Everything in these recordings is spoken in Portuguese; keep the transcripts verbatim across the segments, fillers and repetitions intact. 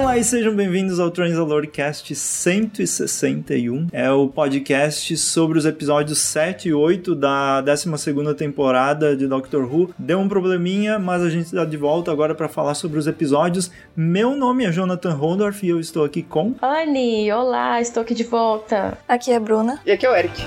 Olá e sejam bem-vindos ao Transalorcast cento e sessenta e um. É o podcast sobre os episódios sete e oito da décima segunda temporada de Doctor Who. Deu um probleminha, mas a gente está de volta agora para falar sobre os episódios. Meu nome é Jonathan Rondorf e eu estou aqui com... Anne, olá, estou aqui de volta. Aqui é a Bruna. E aqui é o Eric.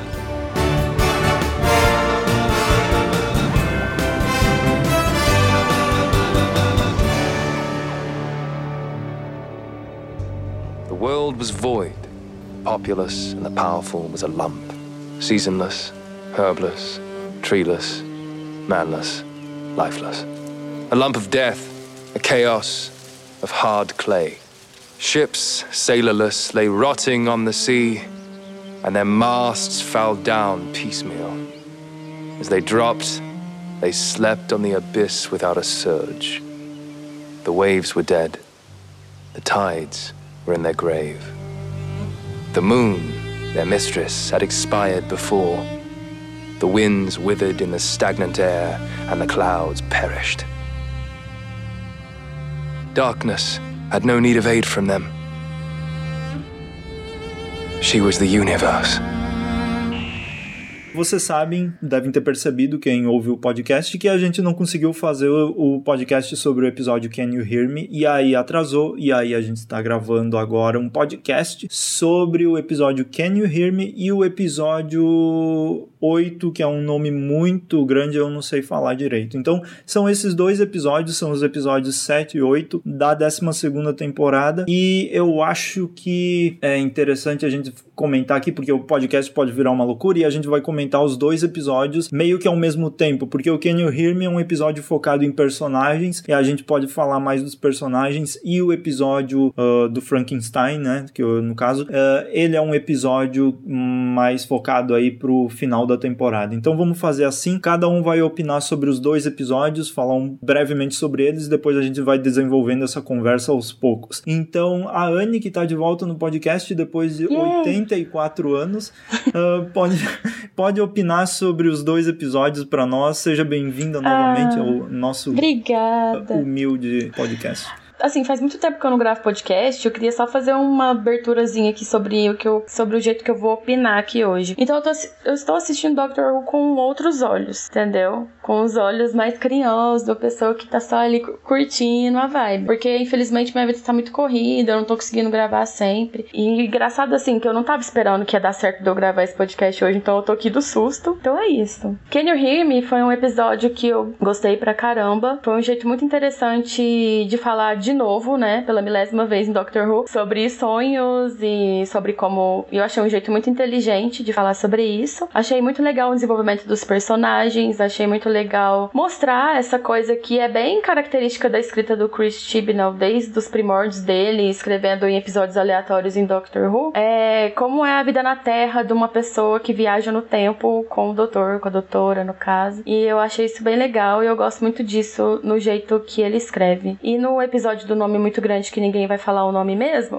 The world was void. Populous and the powerful was a lump. Seasonless, herbless, treeless, manless, lifeless. A lump of death, a chaos of hard clay. Ships, sailorless, lay rotting on the sea, and their masts fell down piecemeal. As they dropped, they slept on the abyss without a surge. The waves were dead. The tides were in their grave. The moon, their mistress, had expired before. The winds withered in the stagnant air, and the clouds perished. Darkness had no need of aid from them. She was the universe. Vocês sabem, devem ter percebido, quem ouve o podcast, que a gente não conseguiu fazer o podcast sobre o episódio Can You Hear Me? E aí atrasou, e aí a gente está gravando agora um podcast sobre o episódio Can You Hear Me? E o episódio oito, que é um nome muito grande, eu não sei falar direito. Então, são esses dois episódios, são os episódios sete e oito da décima segunda temporada, e eu acho que é interessante a gente comentar aqui, porque o podcast pode virar uma loucura, e a gente vai comentar os dois episódios meio que ao mesmo tempo, porque o Can You Hear Me é um episódio focado em personagens, e a gente pode falar mais dos personagens, e o episódio uh, do Frankenstein, né, que eu, no caso, uh, ele é um episódio mais focado aí pro final da temporada. Então vamos fazer assim, cada um vai opinar sobre os dois episódios, falar um, brevemente sobre eles, e depois a gente vai desenvolvendo essa conversa aos poucos. Então a Anne, que tá de volta no podcast depois de yeah. oitenta e quatro anos, uh, pode, pode opinar sobre os dois episódios para nós. Seja bem-vinda novamente ah, ao nosso obrigada. humilde podcast. Assim, faz muito tempo que eu não gravo podcast, eu queria só fazer uma aberturazinha aqui sobre o, que eu, sobre o jeito que eu vou opinar aqui hoje. Então eu, tô, eu estou assistindo Doctor Who com outros olhos, entendeu? Com os olhos mais carinhosos da pessoa que tá só ali curtindo a vibe. Porque, infelizmente, minha vida tá muito corrida, eu não tô conseguindo gravar sempre. E engraçado, assim, que eu não tava esperando que ia dar certo de eu gravar esse podcast hoje, então eu tô aqui do susto. Então é isso. Can You Hear Me foi um episódio que eu gostei pra caramba. Foi um jeito muito interessante de falar de novo, né, pela milésima vez em Doctor Who, sobre sonhos e sobre como... Eu achei um jeito muito inteligente de falar sobre isso. Achei muito legal o desenvolvimento dos personagens, achei muito legal mostrar essa coisa que é bem característica da escrita do Chris Chibnall, desde os primórdios dele, escrevendo em episódios aleatórios em Doctor Who, é como é a vida na Terra de uma pessoa que viaja no tempo com o doutor, com a doutora, no caso. E eu achei isso bem legal e eu gosto muito disso no jeito que ele escreve. E no episódio do nome muito grande que ninguém vai falar o nome mesmo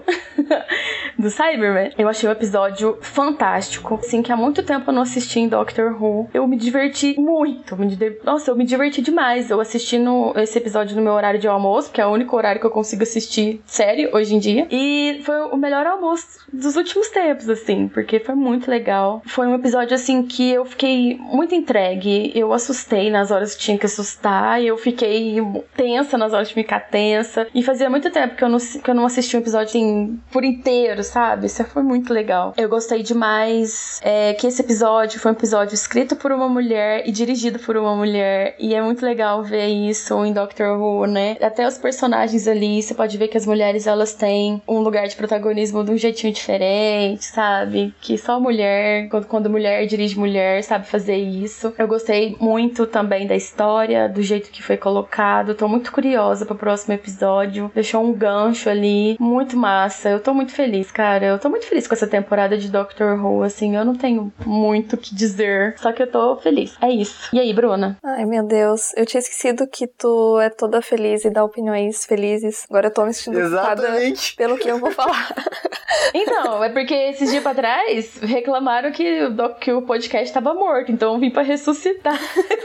do Cyberman, eu achei o episódio fantástico, assim, que há muito tempo eu não assisti em Doctor Who. Eu me diverti muito, me diver... nossa, eu me diverti demais. Eu assisti no... esse episódio no meu horário de almoço, que é o único horário que eu consigo assistir série hoje em dia, e foi o melhor almoço dos últimos tempos, assim, porque foi muito legal. Foi um episódio, assim, que eu fiquei muito entregue, eu assustei nas horas que tinha que assustar, eu fiquei tensa nas horas de ficar tensa. E fazia muito tempo que eu não, que eu não assisti um episódio assim, por inteiro, sabe? Isso foi muito legal. Eu gostei demais é, que esse episódio foi um episódio escrito por uma mulher e dirigido por uma mulher. E é muito legal ver isso em Doctor Who, né? Até os personagens ali, você pode ver que as mulheres, elas têm um lugar de protagonismo de um jeitinho diferente, sabe? Que só mulher, quando, quando mulher dirige mulher, sabe fazer isso. Eu gostei muito também da história, do jeito que foi colocado. Tô muito curiosa pro próximo episódio. Deixou um gancho ali, muito massa. Eu tô muito feliz cara. Eu tô muito feliz com essa temporada de Doctor Who, assim. Eu não tenho muito o que dizer, só que eu tô feliz. É isso. E aí, Bruna? Ai, meu Deus. Eu tinha esquecido que tu é toda feliz e dá opiniões felizes. Agora eu tô me sentindo culpada pelo que eu vou falar. Então, é porque esses dias pra trás reclamaram que o, que o podcast tava morto, então eu vim pra ressuscitar.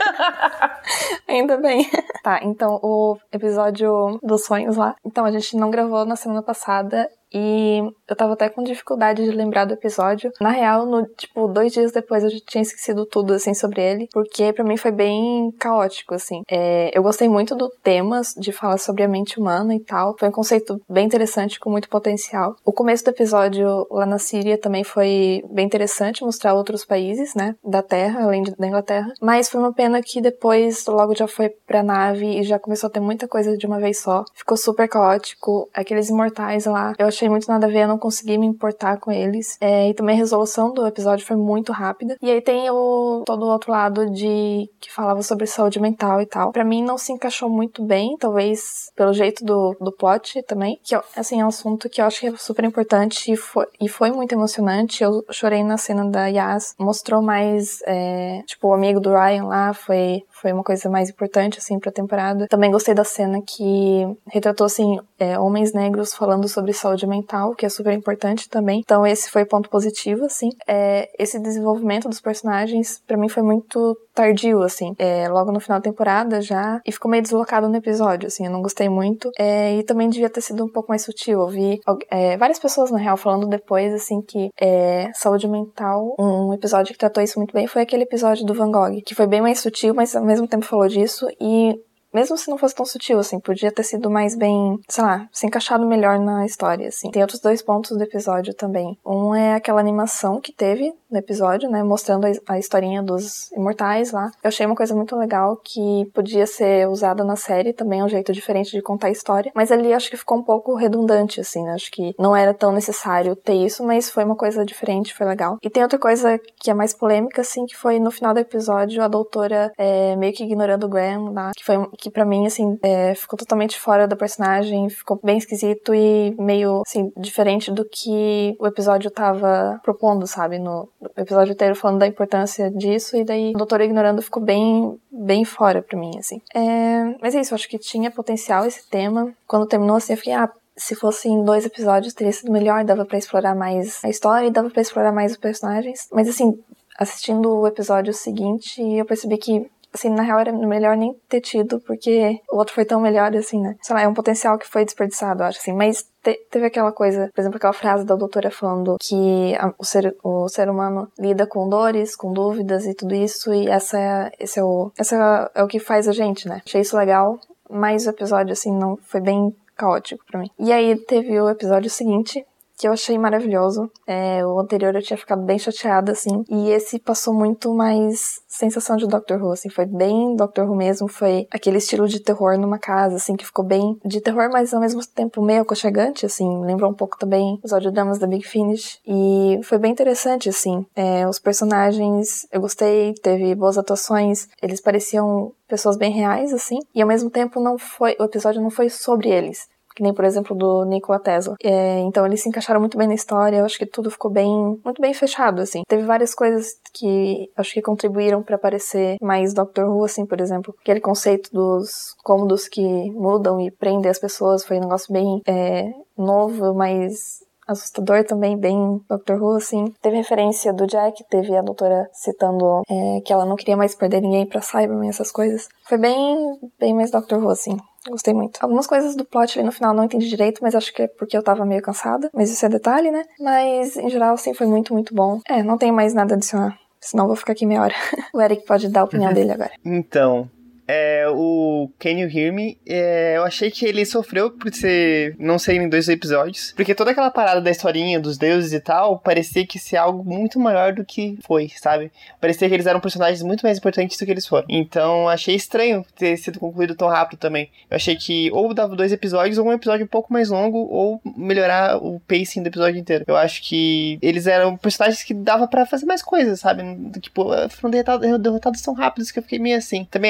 Ainda bem. Tá, então o episódio dos sonhos lá. Então, a gente não gravou na semana passada. E eu tava até com dificuldade de lembrar do episódio. Na real, no, tipo, dois dias depois eu já tinha esquecido tudo, assim, sobre ele. Porque pra mim foi bem caótico, assim. É, eu gostei muito do tema, de falar sobre a mente humana e tal. Foi um conceito bem interessante, com muito potencial. O começo do episódio lá na Síria também foi bem interessante, mostrar outros países, né, da Terra, além de, da Inglaterra. Mas foi uma pena que depois logo já foi pra nave e já começou a ter muita coisa de uma vez só. Ficou super caótico. Aqueles imortais lá, eu achei muito nada a ver, eu não consegui me importar com eles. É, e também a resolução do episódio foi muito rápida. E aí tem o todo o outro lado de que falava sobre saúde mental e tal. Pra mim não se encaixou muito bem, talvez pelo jeito do, do plot também. Que, assim, é um assunto que eu acho que é super importante e foi, e foi muito emocionante. Eu chorei na cena da Yas. Mostrou mais, é, tipo, o amigo do Ryan lá, foi, foi uma coisa mais importante, assim, pra temporada. Também gostei da cena que retratou, assim, é, homens negros falando sobre saúde mental, que é super importante também. Então esse foi ponto positivo, assim. É, esse desenvolvimento dos personagens, pra mim, foi muito tardio, assim. É, logo no final da temporada já, e ficou meio deslocado no episódio, assim, eu não gostei muito. É, e também devia ter sido um pouco mais sutil. Eu vi é, várias pessoas, na real, falando depois, assim, que é, saúde mental, um episódio que tratou isso muito bem foi aquele episódio do Van Gogh, que foi bem mais sutil, mas ao mesmo tempo falou disso, e mesmo se não fosse tão sutil, assim, podia ter sido mais bem, sei lá, se encaixado melhor na história, assim. Tem outros dois pontos do episódio também. Um é aquela animação que teve no episódio, né, mostrando a, a historinha dos imortais lá. Eu achei uma coisa muito legal que podia ser usada na série, também é um jeito diferente de contar a história, mas ali acho que ficou um pouco redundante, assim, né? Acho que não era tão necessário ter isso, mas foi uma coisa diferente, foi legal. E tem outra coisa que é mais polêmica, assim, que foi no final do episódio a doutora é, meio que ignorando o Graham lá, que foi que pra mim, assim, é, ficou totalmente fora da personagem, ficou bem esquisito e meio, assim, diferente do que o episódio tava propondo, sabe? No episódio inteiro falando da importância disso, e daí a doutora ignorando ficou bem, bem fora pra mim, assim. É, mas é isso, eu acho que tinha potencial esse tema. Quando terminou, assim, eu fiquei, ah, se fossem dois episódios teria sido melhor, dava pra explorar mais a história e dava pra explorar mais os personagens. Mas, assim, assistindo o episódio seguinte, eu percebi que, assim, na real era melhor nem ter tido, porque o outro foi tão melhor, assim, né? Sei lá, é um potencial que foi desperdiçado, eu acho, assim. Mas te- teve aquela coisa, por exemplo, aquela frase da doutora falando que a, o, ser, o ser humano lida com dores, com dúvidas e tudo isso, e essa é, esse é, o, essa é o que faz a gente, né? Achei isso legal, mas o episódio, assim, não foi bem caótico pra mim. E aí teve o episódio seguinte, que eu achei maravilhoso. É, o anterior eu tinha ficado bem chateada, assim. E esse passou muito mais sensação de Doctor Who, assim. Foi bem Doctor Who mesmo. Foi aquele estilo de terror numa casa, assim, que ficou bem de terror, mas ao mesmo tempo meio aconchegante, assim. Lembrou um pouco também os audiodramas da Big Finish. E foi bem interessante, assim. É, os personagens, eu gostei. Teve boas atuações. Eles pareciam pessoas bem reais, assim. E ao mesmo tempo não foi, o episódio não foi sobre eles. Que nem, por exemplo, do Nikola Tesla. É, então eles se encaixaram muito bem na história, eu acho que tudo ficou bem, muito bem fechado, assim. Teve várias coisas que acho que contribuíram pra parecer mais Doctor Who, assim, por exemplo. Aquele conceito dos cômodos que mudam e prendem as pessoas foi um negócio bem é, novo, mas assustador também, bem Doctor Who, assim. Teve referência do Jack, teve a doutora citando é, que ela não queria mais perder ninguém pra Cyberman, essas coisas. Foi bem, bem mais Doctor Who, assim. Gostei muito. Algumas coisas do plot ali no final não entendi direito, mas acho que é porque eu tava meio cansada. Mas isso é detalhe, né? Mas, em geral, sim, foi muito, muito bom. É, não tenho mais nada a adicionar. Senão eu vou ficar aqui meia hora. O Eric pode dar a opinião dele agora. Então... É, o Can You Hear Me, é, eu achei que ele sofreu por ser, não ser em dois episódios, porque toda aquela parada da historinha dos deuses e tal, parecia que ser algo muito maior do que foi, sabe? Parecia que eles eram personagens muito mais importantes do que eles foram. Então, achei estranho ter sido concluído tão rápido também. Eu achei que ou dava dois episódios, ou um episódio um pouco mais longo, ou melhorar o pacing do episódio inteiro. Eu acho que eles eram personagens que dava pra fazer mais coisas, sabe? Tipo, foram derrotados, derrotados tão rápidos que eu fiquei meio assim. Também acho que é um episódio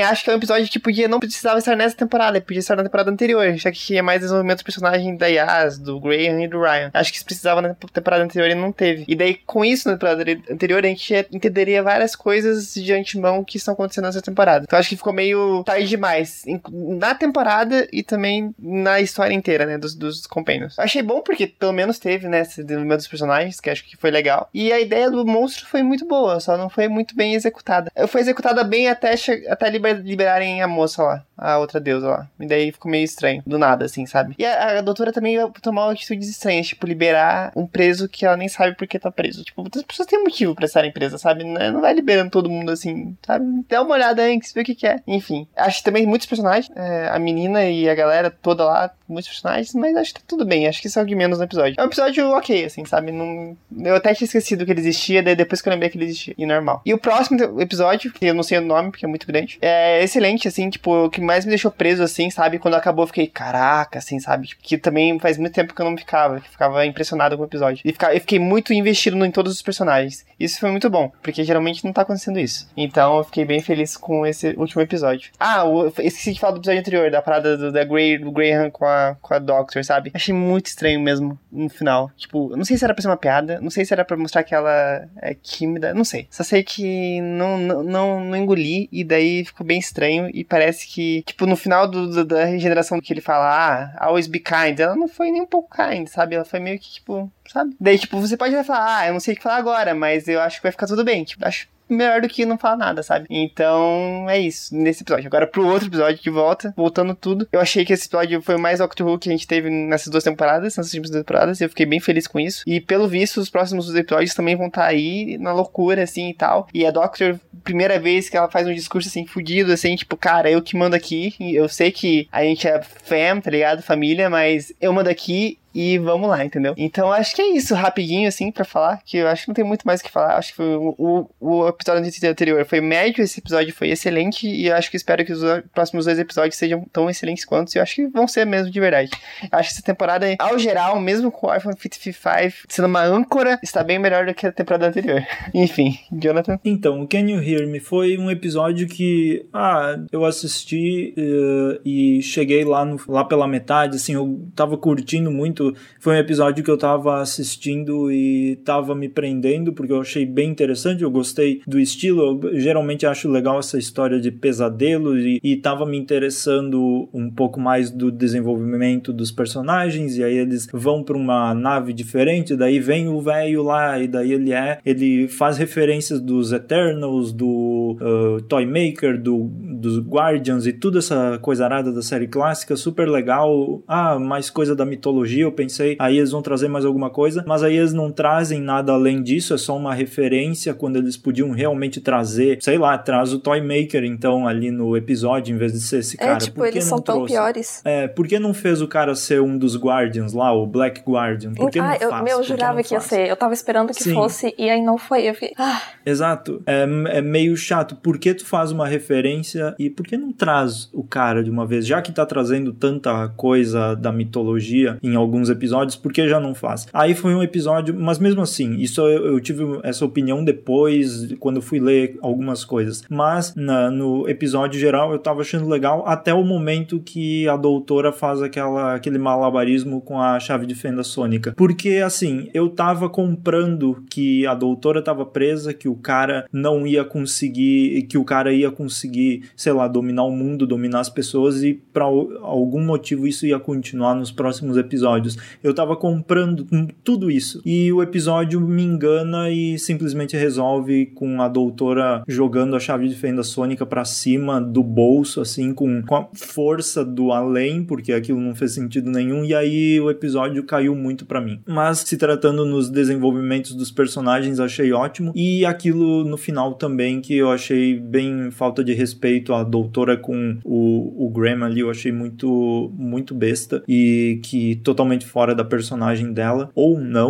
episódio que podia, não precisava estar nessa temporada, podia estar na temporada anterior, já que tinha mais desenvolvimento do personagem da Yas, do Graham e do Ryan. Acho que isso precisava na temporada anterior e não teve. E daí, com isso, na temporada anterior, a gente entenderia várias coisas de antemão que estão acontecendo nessa temporada. Então, acho que ficou meio tarde demais na temporada e também na história inteira, né, dos, dos Companions. Achei bom porque, pelo menos, teve, né, esse desenvolvimento dos personagens, que acho que foi legal. E a ideia do monstro foi muito boa, só não foi muito bem executada. Foi executada bem até, até liber, liberarem a moça lá, a outra deusa lá. E daí ficou meio estranho, do nada, assim, sabe? E a, a doutora também tomou atitudes estranhas, tipo, liberar um preso que ela nem sabe por que tá preso. Tipo, as pessoas têm motivo pra estarem presas, sabe? Não vai liberando todo mundo assim, sabe? Dá uma olhada antes, vê o que que é. Enfim, acho que também muitos personagens, é, a menina e a galera toda lá, muitos personagens, mas acho que tá tudo bem, acho que isso é o que menos no episódio. É um episódio ok, assim, sabe? Não, eu até tinha esquecido que ele existia, daí depois que eu lembrei que ele existia, e normal. E o próximo episódio, que eu não sei o nome, porque é muito grande, é excelente, assim, tipo, o que mais me deixou preso, assim, sabe? Quando acabou eu fiquei, caraca, assim, sabe? Tipo, que também faz muito tempo que eu não ficava, que ficava impressionado com o episódio. E ficava, eu fiquei muito investido em todos os personagens. Isso foi muito bom, porque geralmente não tá acontecendo isso. Então eu fiquei bem feliz com esse último episódio. Ah, eu esqueci de falar do episódio anterior, da parada do, da Grey, do Graham com a, com a Doctor, sabe? Achei muito estranho mesmo no final. Tipo, não sei se era pra ser uma piada, não sei se era pra mostrar que ela é tímida, não sei. Só sei que não, não, não, não engoli e daí ficou bem estranho e parece que, tipo, no final do, do, da regeneração que ele fala, ah, always be kind, ela não foi nem um pouco kind, sabe? Ela foi meio que, tipo, sabe? Daí, tipo, você pode falar, ah, eu não sei o que falar agora, mas eu acho que vai ficar tudo bem. Tipo, acho melhor do que não falar nada, sabe? Então, é isso, nesse episódio. Agora, pro outro episódio de volta, voltando tudo, eu achei que esse episódio foi o mais Doctor Who que a gente teve nessas duas temporadas, nessas últimas duas temporadas, e eu fiquei bem feliz com isso. E, pelo visto, os próximos episódios também vão estar aí na loucura, assim, e tal. E a Doctor, primeira vez que ela faz um discurso, assim, fudido, assim, tipo, cara, eu que mando aqui, eu sei que a gente é fam, tá ligado? Família, mas eu mando aqui e vamos lá, entendeu? Então acho que é isso, rapidinho assim pra falar, que eu acho que não tem muito mais o que falar. Acho que foi o, o, o episódio anterior foi médio, esse episódio foi excelente e eu acho que espero que os próximos dois episódios sejam tão excelentes quanto, e eu acho que vão ser mesmo de verdade. Eu acho que essa temporada, ao geral, mesmo com o Orphan cinquenta e cinco sendo uma âncora, está bem melhor do que a temporada anterior. Enfim, Jonathan? Então, o Can You Hear Me foi um episódio que, ah, eu assisti uh, e cheguei lá, no, lá pela metade, assim, eu tava curtindo muito. Foi um episódio que eu tava assistindo e tava me prendendo, porque eu achei bem interessante, eu gostei do estilo, eu geralmente acho legal essa história de pesadelos e, e tava me interessando um pouco mais do desenvolvimento dos personagens, e aí eles vão pra uma nave diferente, daí vem o velho lá, e daí ele é, ele faz referências dos Eternals, do uh, Toymaker, do, dos Guardians e toda essa coisa arada da série clássica, super legal. Ah, mais coisa da mitologia, eu pensei, aí eles vão trazer mais alguma coisa, mas aí eles não trazem nada além disso, é só uma referência, quando eles podiam realmente trazer, sei lá, traz o Toymaker, então, ali no episódio, em vez de ser esse cara. É, tipo, eles são tão piores. É, por que não fez o cara ser um dos Guardians lá, o Black Guardian? Por que ah, não eu, faz? meu, eu jurava que ia ser, eu tava esperando que Sim. fosse, e aí não foi, eu fiquei... Ah. Exato, é, é meio chato, por que tu faz uma referência e por que não traz o cara de uma vez, já que tá trazendo tanta coisa da mitologia em alguns episódios, por que já não faz? Aí foi um episódio, mas mesmo assim, isso eu, eu tive essa opinião depois, quando eu fui ler algumas coisas, mas na, no episódio geral eu tava achando legal até o momento que a doutora faz aquela, aquele malabarismo com a chave de fenda sônica, porque assim, eu tava comprando que a doutora tava presa, que o cara não ia conseguir, que o cara ia conseguir, sei lá, dominar o mundo, dominar as pessoas, e pra algum motivo isso ia continuar nos próximos episódios. Eu tava comprando tudo isso. E o episódio me engana e simplesmente resolve com a doutora jogando a chave de fenda sônica pra cima do bolso, assim, com, com a força do além, porque aquilo não fez sentido nenhum, e aí o episódio caiu muito pra mim. Mas, se tratando nos desenvolvimentos dos personagens, achei ótimo. E aquilo no final também, que eu achei bem falta de respeito à doutora com o, o Graham ali, eu achei muito, muito besta, e que totalmente fora da personagem dela, ou não,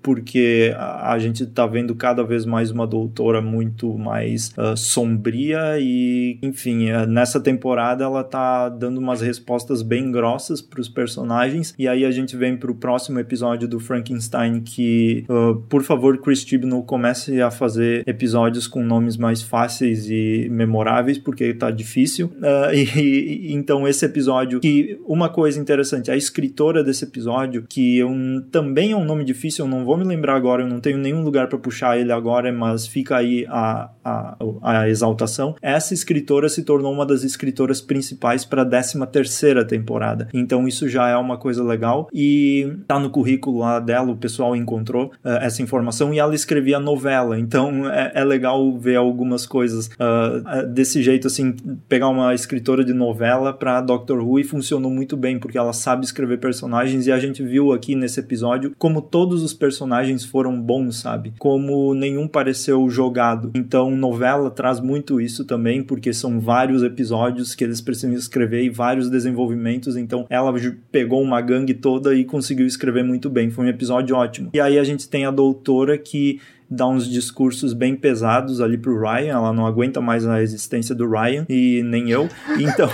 porque a, a gente tá vendo cada vez mais uma doutora muito mais uh, sombria e, enfim, uh, nessa temporada ela tá dando umas respostas bem grossas pros personagens, e aí a gente vem pro próximo episódio do Frankenstein que, uh, por favor, Chris Chibnall comece a fazer episódios com nomes mais fáceis e memoráveis, porque tá difícil. Uh, e, e então esse episódio, que uma coisa interessante, a escritora desse episódio, que eu, também é um nome difícil, eu não vou me lembrar agora, eu não tenho nenhum lugar para puxar ele agora, mas fica aí a, a, a exaltação. Essa escritora se tornou uma das escritoras principais para a décima terceira temporada, então isso já é uma coisa legal, e tá no currículo lá dela, o pessoal encontrou uh, essa informação, e ela escrevia novela, então é, é legal ver algumas coisas uh, desse jeito, assim, pegar uma escritora de novela para Doctor Who, e funcionou muito bem, porque ela sabe escrever personagens, e a gente viu aqui nesse episódio como todos os personagens foram bons, sabe? Como nenhum pareceu jogado. Então, novela traz muito isso também, porque são vários episódios que eles precisam escrever e vários desenvolvimentos, então ela pegou uma gangue toda e conseguiu escrever muito bem. Foi um episódio ótimo. E aí a gente tem a doutora que dá uns discursos bem pesados ali pro Ryan, ela não aguenta mais a existência do Ryan, e nem eu, então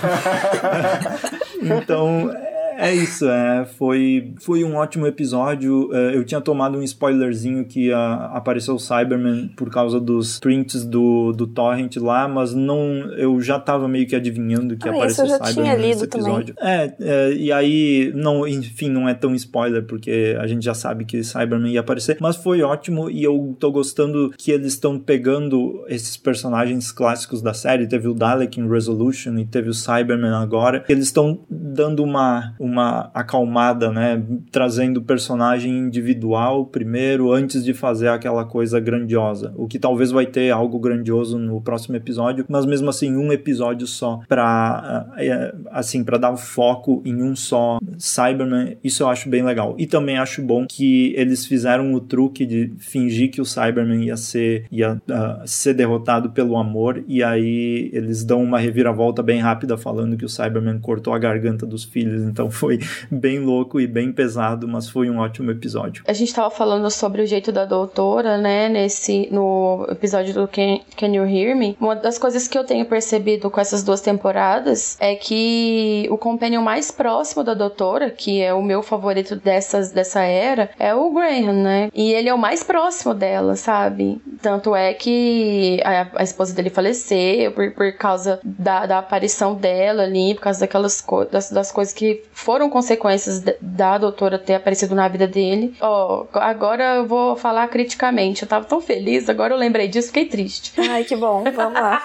então é isso, é, foi, foi um ótimo episódio. É, eu tinha tomado um spoilerzinho que a, apareceu o Cyberman por causa dos prints do, do Torrent lá, mas não, eu já tava meio que adivinhando que ah, apareceu o Cyberman nesse episódio. É, é, e aí, não, enfim, não é tão spoiler, porque a gente já sabe que Cyberman ia aparecer, mas foi ótimo, e eu tô gostando que eles estão pegando esses personagens clássicos da série. Teve o Dalek em Resolution e teve o Cyberman agora. Eles estão dando uma uma acalmada, né, trazendo o personagem individual primeiro, antes de fazer aquela coisa grandiosa, o que talvez vai ter algo grandioso no próximo episódio, mas mesmo assim um episódio só pra, assim, pra dar o foco em um só Cyberman, isso eu acho bem legal. E também acho bom que eles fizeram o truque de fingir que o Cyberman ia ser, ia, uh, ser derrotado pelo amor, e aí eles dão uma reviravolta bem rápida falando que o Cyberman cortou a garganta dos filhos, então foi bem louco e bem pesado, mas foi um ótimo episódio. A gente tava falando sobre o jeito da doutora, né, nesse, no episódio do Can, Can You Hear Me? Uma das coisas que eu tenho percebido com essas duas temporadas é que o companion mais próximo da doutora, que é o meu favorito dessas, dessa era, é o Graham, né? E ele é o mais próximo dela, sabe? Tanto é que a, a esposa dele faleceu por, por causa da, da aparição dela ali, por causa daquelas co- das, das coisas que foram consequências da doutora ter aparecido na vida dele. Ó, oh, agora eu vou falar criticamente. Eu tava tão feliz, agora eu lembrei disso, fiquei triste. Ai, que bom, vamos lá.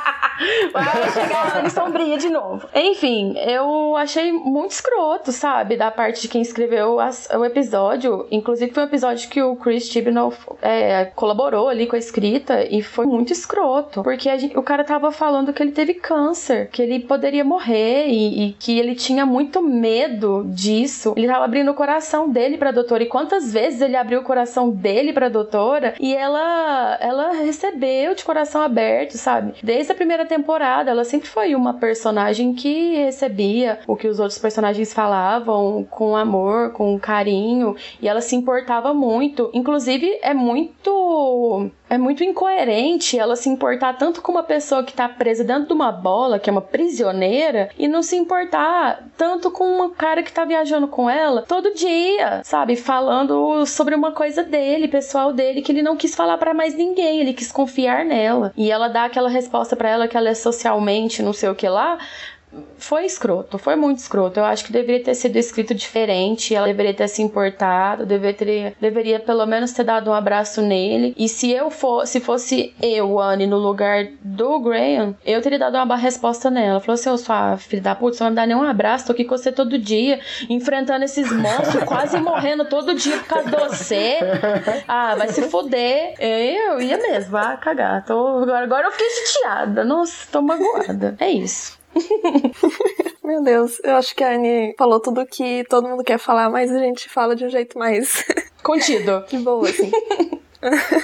Vai chegar a Anne sombria de novo. Enfim, eu achei muito escroto, sabe, da parte de quem escreveu as, o episódio. Inclusive foi um episódio que o Chris Chibnall é, colaborou ali com a escrita, e foi muito escroto, porque a gente, o cara tava falando que ele teve câncer, que ele poderia morrer, e, e que ele tinha muito medo disso. Ele tava abrindo o coração dele pra doutora, e quantas vezes ele abriu o coração dele pra doutora, e ela, ela recebeu de coração aberto, sabe? Desde a primeira temporada, ela sempre foi uma personagem que recebia o que os outros personagens falavam com amor, com carinho, e ela se importava muito. Inclusive, é muito... é muito incoerente ela se importar tanto com uma pessoa que tá presa dentro de uma bola, que é uma prisioneira, e não se importar tanto com um cara que tá viajando com ela todo dia, sabe? Falando sobre uma coisa dele, pessoal dele, que ele não quis falar pra mais ninguém, ele quis confiar nela. E ela dá aquela resposta pra ela que ela é socialmente não sei o que lá. Foi escroto, foi muito escroto. Eu acho que deveria ter sido escrito diferente. Ela deveria ter se importado, deveria, ter, deveria pelo menos ter dado um abraço nele. E se eu for, se fosse eu, Anne, no lugar do Graham, eu teria dado uma resposta nela. Falou assim: ô, sua filha da puta, você não me dá nenhum abraço, tô aqui com você todo dia, enfrentando esses monstros, quase morrendo todo dia por causa de você. Ah, vai se foder. Eu ia mesmo, vai cagar. Tô, agora, agora eu fiquei chateada. Nossa, tô magoada. É isso. Meu Deus, eu acho que a Anne falou tudo que todo mundo quer falar, mas a gente fala de um jeito mais contido. De boa, assim.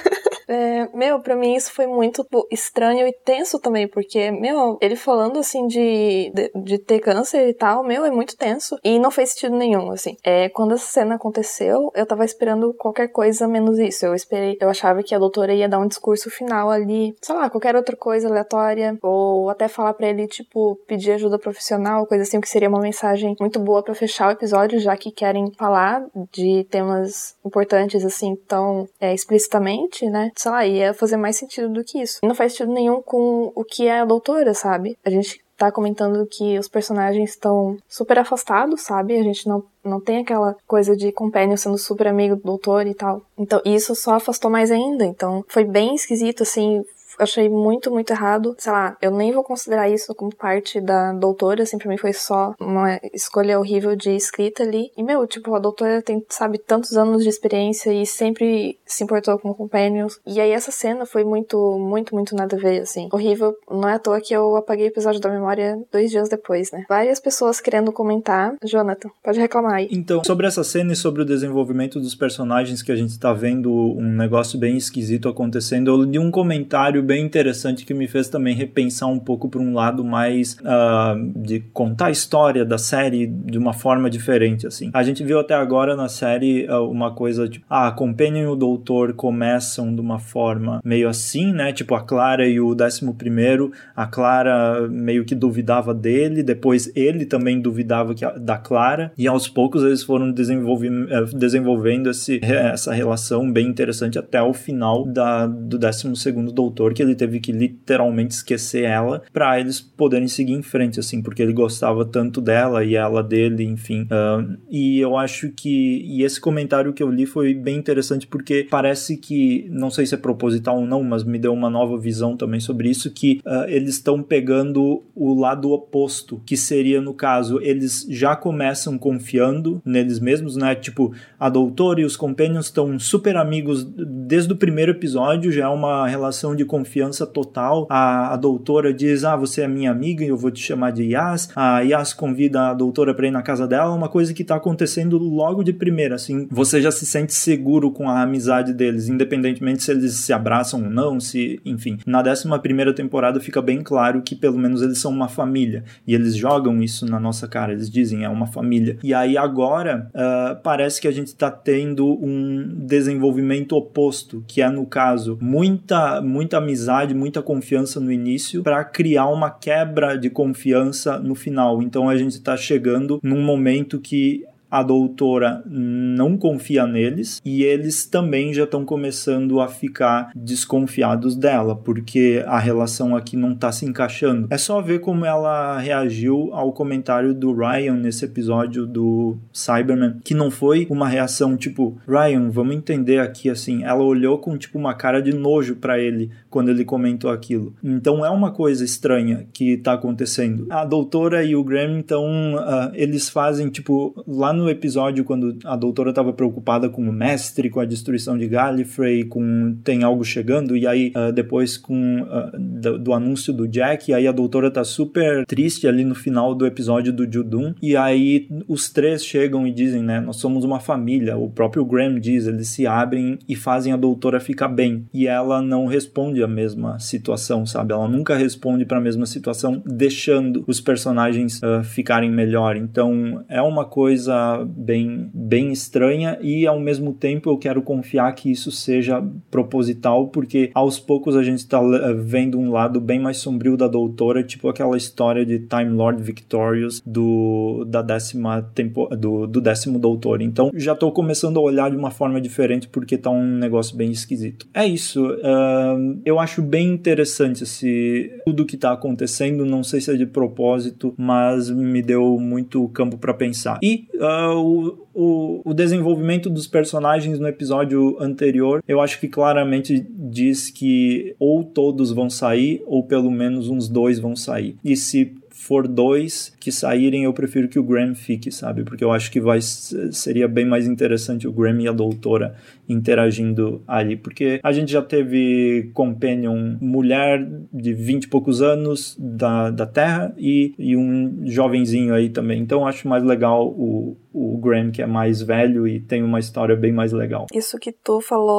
É, meu, pra mim isso foi muito tipo, estranho e tenso também, porque, meu, ele falando assim de, de, de ter câncer e tal, meu, é muito tenso. E não fez sentido nenhum, assim. É, quando essa cena aconteceu, eu tava esperando qualquer coisa menos isso. Eu esperei, eu achava que a doutora ia dar um discurso final ali, sei lá, qualquer outra coisa aleatória, ou até falar pra ele, tipo, pedir ajuda profissional, coisa assim, que seria uma mensagem muito boa pra fechar o episódio, já que querem falar de temas importantes, assim, tão é, explicitamente, né? Sei lá, ia fazer mais sentido do que isso. E não faz sentido nenhum com o que é a doutora, sabe? A gente tá comentando que os personagens estão super afastados, sabe? A gente não, não tem aquela coisa de Companion sendo super amigo do doutor e tal. Então, isso só afastou mais ainda. Então, foi bem esquisito, assim... Achei muito, muito errado. Sei lá, eu nem vou considerar isso como parte da doutora, assim, pra mim foi só uma escolha horrível de escrita ali. E, meu, tipo, a doutora tem, sabe, tantos anos de experiência e sempre se importou com companions. E aí essa cena foi muito, muito, muito nada a ver, assim. Horrível. Não é à toa que eu apaguei o episódio da memória dois dias depois, né? Várias pessoas querendo comentar. Jonathan, pode reclamar aí. Então, sobre essa cena e sobre o desenvolvimento dos personagens, que a gente tá vendo um negócio bem esquisito acontecendo, eu li um comentário bem interessante que me fez também repensar um pouco para um lado mais uh, de contar a história da série de uma forma diferente, assim. A gente viu até agora na série uh, uma coisa tipo, ah, a Companion e o Doutor começam de uma forma meio assim, né, tipo a Clara e o décimo primeiro, a Clara meio que duvidava dele, depois ele também duvidava que a, da Clara, e aos poucos eles foram desenvolve, uh, desenvolvendo esse, essa relação bem interessante até o final da, do décimo segundo Doutor, que ele teve que literalmente esquecer ela para eles poderem seguir em frente, assim, porque ele gostava tanto dela e ela dele, enfim. Uh, e eu acho que... E esse comentário que eu li foi bem interessante porque parece que, não sei se é proposital ou não, mas me deu uma nova visão também sobre isso, que uh, eles estão pegando o lado oposto, que seria, no caso, eles já começam confiando neles mesmos, né? Tipo, a doutora e os companions estão super amigos desde o primeiro episódio, já é uma relação de confiança confiança total. A, a doutora diz, ah, você é minha amiga e eu vou te chamar de Yas. A Yas convida a doutora para ir na casa dela, uma coisa que tá acontecendo logo de primeira, assim, você já se sente seguro com a amizade deles, independentemente se eles se abraçam ou não, se, enfim. Na décima primeira temporada fica bem claro que pelo menos eles são uma família, e eles jogam isso na nossa cara, eles dizem, é uma família. E aí agora, uh, parece que a gente tá tendo um desenvolvimento oposto, que é, no caso, muita, muita amizade amizade, muita confiança no início para criar uma quebra de confiança no final. Então a gente está chegando num momento que a doutora não confia neles e eles também já estão começando a ficar desconfiados dela, porque a relação aqui não está se encaixando. É só ver como ela reagiu ao comentário do Ryan nesse episódio do Cyberman, que não foi uma reação tipo, Ryan, vamos entender aqui, assim, ela olhou com tipo uma cara de nojo para ele quando ele comentou aquilo. Então é uma coisa estranha que está acontecendo. A doutora e o Graham, então, uh, eles fazem, tipo, lá no episódio, quando a doutora estava preocupada com o mestre, com a destruição de Gallifrey, com tem algo chegando, e aí uh, depois com uh, do, do anúncio do Jack, e aí a doutora tá super triste ali no final do episódio do Judum, e aí os três chegam e dizem, né, nós somos uma família, o próprio Graham diz, eles se abrem e fazem a doutora ficar bem, e ela não responde a mesma situação, sabe, ela nunca responde para a mesma situação, deixando os personagens uh, ficarem melhor. Então é uma coisa bem, bem estranha e ao mesmo tempo eu quero confiar que isso seja proposital, porque aos poucos a gente está vendo um lado bem mais sombrio da doutora, tipo aquela história de Time Lord Victorious do, da décima tempo, do, do décimo doutor. Então já estou começando a olhar de uma forma diferente porque tá um negócio bem esquisito. É isso, uh, eu acho bem interessante esse, tudo que tá acontecendo, não sei se é de propósito, mas me deu muito campo para pensar. E uh, O, o, o desenvolvimento dos personagens no episódio anterior, eu acho que claramente diz que ou todos vão sair, ou pelo menos uns dois vão sair. E se for dois que saírem, eu prefiro que o Graham fique, sabe? Porque eu acho que vai, seria bem mais interessante o Graham e a doutora interagindo ali, porque a gente já teve companion mulher de vinte e poucos anos da, da Terra e, e um jovenzinho aí também, então eu acho mais legal o, o Graham, que é mais velho e tem uma história bem mais legal. Isso que tu falou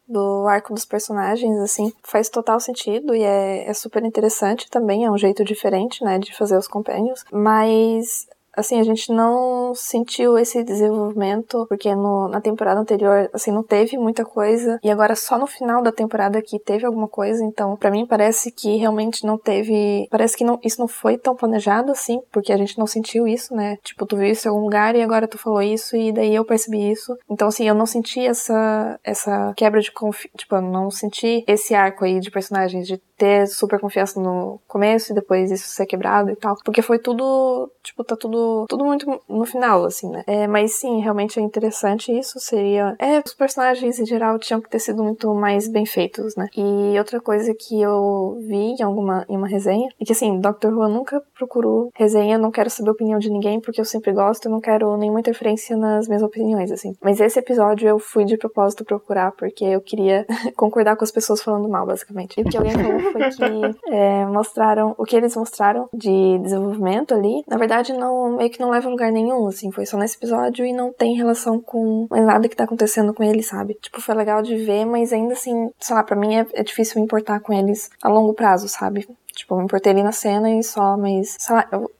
do arco dos personagens, assim, faz total sentido e é, é super interessante também, é um jeito diferente, né, de fazer os companions, mas... assim, a gente não sentiu esse desenvolvimento, porque no, na temporada anterior, assim, não teve muita coisa, e agora só no final da temporada que teve alguma coisa, então, pra mim parece que realmente não teve, parece que não, isso não foi tão planejado, assim, porque a gente não sentiu isso, né, tipo, tu viu isso em algum lugar e agora tu falou isso, e daí eu percebi isso, então, assim, eu não senti essa, essa quebra de confiança, tipo, eu não senti esse arco aí de personagens, de ter super confiança no começo e depois isso ser quebrado e tal, porque foi tudo, tipo, tá tudo tudo muito no final, assim, né? É, mas sim, realmente é interessante isso, seria... É, os personagens em geral tinham que ter sido muito mais bem feitos, né? E outra coisa que eu vi em alguma em uma resenha, é que assim, Doctor Who eu nunca procuro resenha, não quero saber a opinião de ninguém, porque eu sempre gosto, eu não quero nenhuma interferência nas minhas opiniões, assim. Mas esse episódio eu fui de propósito procurar, porque eu queria concordar com as pessoas falando mal, basicamente. E o que alguém falou foi que é, mostraram, o que eles mostraram de desenvolvimento ali, na verdade não meio que não leva a lugar nenhum, assim, foi só nesse episódio e não tem relação com mais nada que tá acontecendo com eles, sabe? Tipo, foi legal de ver, mas ainda assim, sei lá, pra mim é, é difícil me importar com eles a longo prazo, sabe? Tipo, eu me importei ali na cena e só, mas, sei lá, eu...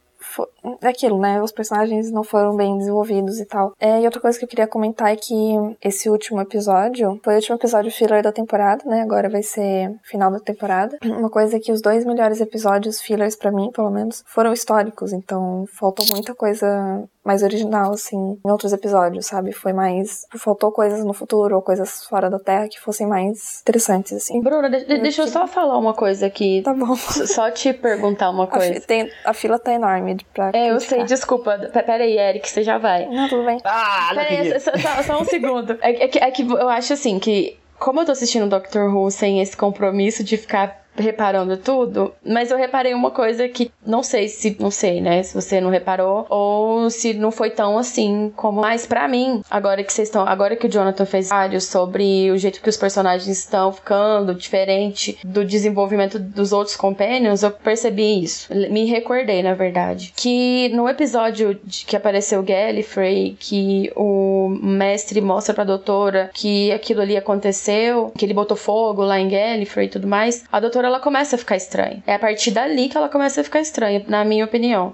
é aquilo, né? Os personagens não foram bem desenvolvidos e tal. É, e outra coisa que eu queria comentar é que esse último episódio foi o último episódio filler da temporada, né? Agora vai ser final da temporada. Uma coisa é que os dois melhores episódios fillers, pra mim, pelo menos, foram históricos. Então, faltou muita coisa mais original, assim, em outros episódios, sabe? Foi mais... faltou coisas no futuro ou coisas fora da Terra que fossem mais interessantes, assim. Bruna, de- de- deixa eu só falar uma coisa aqui. Tá bom. Só te perguntar uma coisa. A, fi- tem, a fila tá enorme pra É, eu criticar. sei, desculpa. P- Pera aí, Eric, você já vai. Não, tudo bem. Ah, não Pera aí, acredito. só, só- só um segundo. É, é que, é que eu acho assim que, como eu tô assistindo Doctor Who sem esse compromisso de ficar reparando tudo, mas eu reparei uma coisa que não sei se, não sei, né, se você não reparou ou se não foi tão assim como, mas pra mim, agora que vocês estão, agora que o Jonathan fez vários sobre o jeito que os personagens estão ficando diferente do desenvolvimento dos outros companions, eu percebi isso, me recordei, na verdade, que no episódio de que apareceu Gallifrey, que o mestre mostra pra doutora que aquilo ali aconteceu, que ele botou fogo lá em Gallifrey e tudo mais, a doutora ela começa a ficar estranha. É a partir dali que ela começa a ficar estranha, na minha opinião.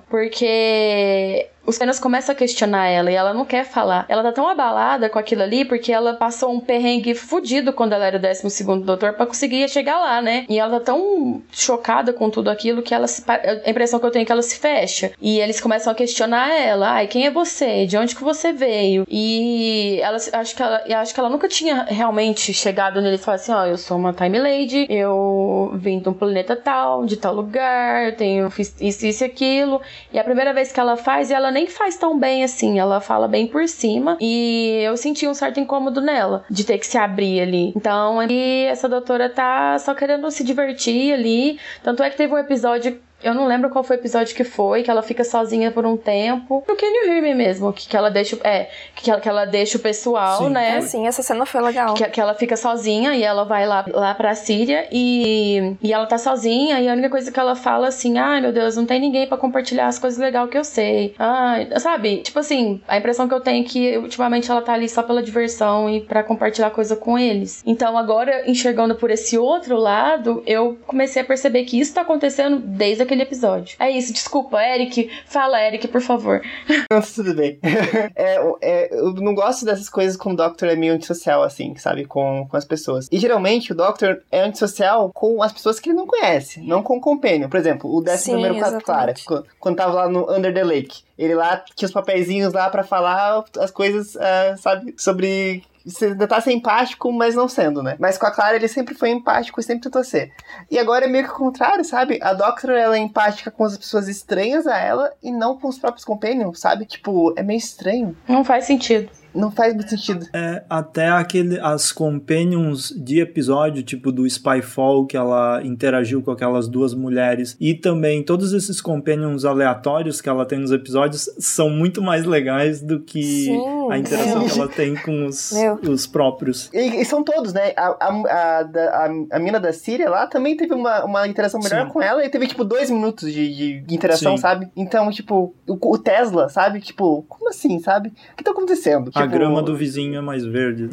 Porque os caras começam a questionar ela e ela não quer falar. Ela tá tão abalada com aquilo ali porque ela passou um perrengue fudido quando ela era o décimo segundo doutor pra conseguir chegar lá, né? E ela tá tão chocada com tudo aquilo que ela se... a impressão que eu tenho é que ela se fecha. E eles começam a questionar ela. Ai, quem é você? De onde que você veio? E ela, acho que ela, acho que ela nunca tinha realmente chegado nele e falado assim, ó, oh, eu sou uma Time Lady, eu vim de um planeta tal, de tal lugar, eu tenho fiz isso, isso e aquilo. E a primeira vez que ela faz, ela nem faz tão bem assim, ela fala bem por cima e eu senti um certo incômodo nela, de ter que se abrir ali. Então, e essa doutora tá só querendo se divertir ali, tanto é que teve um episódio, eu não lembro qual foi o episódio que foi, que ela fica sozinha por um tempo. No Can You Hear Me mesmo, que, que ela deixa, é, que ela, que ela deixa o pessoal, Sim, né? É, sim, essa cena foi legal. Que, que ela fica sozinha e ela vai lá, lá pra Síria e, e ela tá sozinha e a única coisa que ela fala assim, ai meu Deus, não tem ninguém pra compartilhar as coisas legais que eu sei. Ai, sabe? Tipo assim, a impressão que eu tenho é que ultimamente ela tá ali só pela diversão e pra compartilhar coisa com eles. Então agora, enxergando por esse outro lado, eu comecei a perceber que isso tá acontecendo desde aquele episódio. É isso, desculpa, Eric. Fala, Eric, por favor. Não, tudo bem. é, é, eu não gosto dessas coisas com o Doctor é meio antissocial, assim, sabe? Com, com as pessoas. E geralmente o Doctor é antissocial com as pessoas que ele não conhece, não com o Companion. Por exemplo, o décimo primeiro quadro Clara, quando, quando tava lá no Under the Lake. Ele lá tinha os papeizinhos lá pra falar as coisas, uh, sabe? Sobre... Você ainda tá sendo empático, mas não sendo, né? Mas com a Clara ele sempre foi empático e sempre tentou ser. E agora é meio que o contrário, sabe? A Doctor, ela é empática com as pessoas estranhas a ela e não com os próprios Companions, sabe? Tipo, é meio estranho. Não faz sentido. Não faz muito sentido. É, até aquele, as companions de episódio, tipo do Spyfall, que ela interagiu com aquelas duas mulheres, e também todos esses companions aleatórios que ela tem nos episódios são muito mais legais do que Sim, a interação meu. que ela tem com os, Meu. os próprios. E, e são todos, né? A, a, a, a, a mina da Síria lá também teve uma, uma interação melhor Sim. com ela e teve, tipo, dois minutos de, de interação, Sim. sabe? Então, tipo, o, o Tesla, sabe? Tipo, como assim, sabe? O que tá acontecendo? Tipo, a grama do vizinho é mais verde.